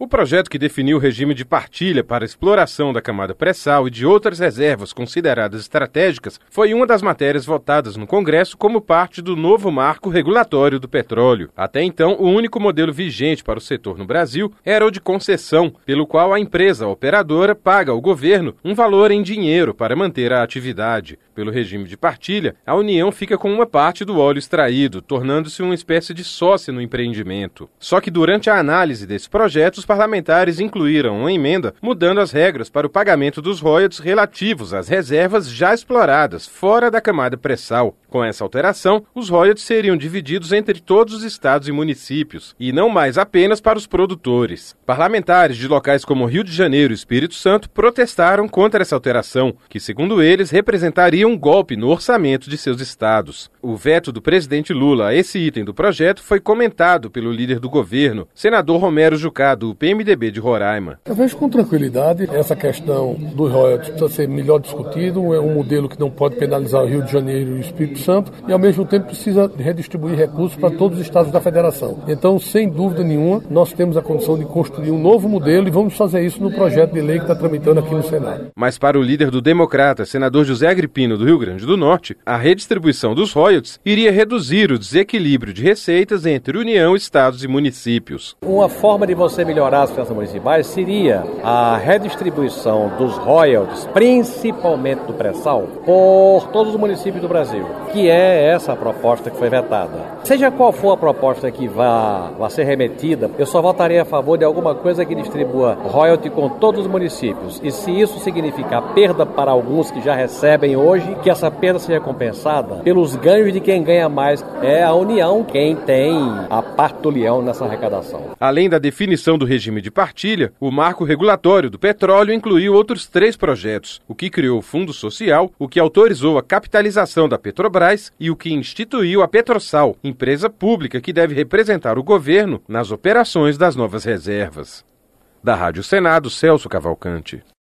O projeto que definiu o regime de partilha para a exploração da camada pré-sal e de outras reservas consideradas estratégicas foi uma das matérias votadas no Congresso como parte do novo marco regulatório do petróleo. Até então, o único modelo vigente para o setor no Brasil era o de concessão, pelo qual a empresa operadora paga ao governo um valor em dinheiro para manter a atividade. Pelo regime de partilha, a União fica com uma parte do óleo extraído, tornando-se uma espécie de sócia no empreendimento. Só que durante a análise desse projeto, os parlamentares incluíram uma emenda mudando as regras para o pagamento dos royalties relativos às reservas já exploradas fora da camada pré-sal. Com essa alteração, os royalties seriam divididos entre todos os estados e municípios, e não mais apenas para os produtores. Parlamentares de locais como Rio de Janeiro e Espírito Santo protestaram contra essa alteração, que, segundo eles, representaria um golpe no orçamento de seus estados. O veto do presidente Lula a esse item do projeto foi comentado pelo líder do governo, senador Romero Jucá, do PMDB de Roraima. Eu vejo com tranquilidade essa questão dos royalties precisa ser melhor discutido, é um modelo que não pode penalizar o Rio de Janeiro e o Espírito Santo e ao mesmo tempo precisa redistribuir recursos para todos os estados da federação. Então, sem dúvida nenhuma, nós temos a condição de construir um novo modelo e vamos fazer isso no projeto de lei que está tramitando aqui no Senado. Mas para o líder do Democrata, senador José Agripino, do Rio Grande do Norte, a redistribuição dos royalties iria reduzir o desequilíbrio de receitas entre União, estados e municípios. Uma forma de você melhorar as finanças municipais seria a redistribuição dos royalties, principalmente do pré-sal, por todos os municípios do Brasil, que é essa a proposta que foi vetada. Seja qual for a proposta que vá ser remetida, eu só votarei a favor de alguma coisa que distribua royalty com todos os municípios. E se isso significar perda para alguns que já recebem hoje, que essa perda seja compensada pelos ganhos de quem ganha mais. É a União quem tem a parte do leão nessa arrecadação. Além da definição do regime de partilha, o marco regulatório do petróleo incluiu outros 3 projetos, o que criou o Fundo Social, o que autorizou a capitalização da Petrobras e o que instituiu a Petrosal, empresa pública que deve representar o governo nas operações das novas reservas. Da Rádio Senado, Celso Cavalcante.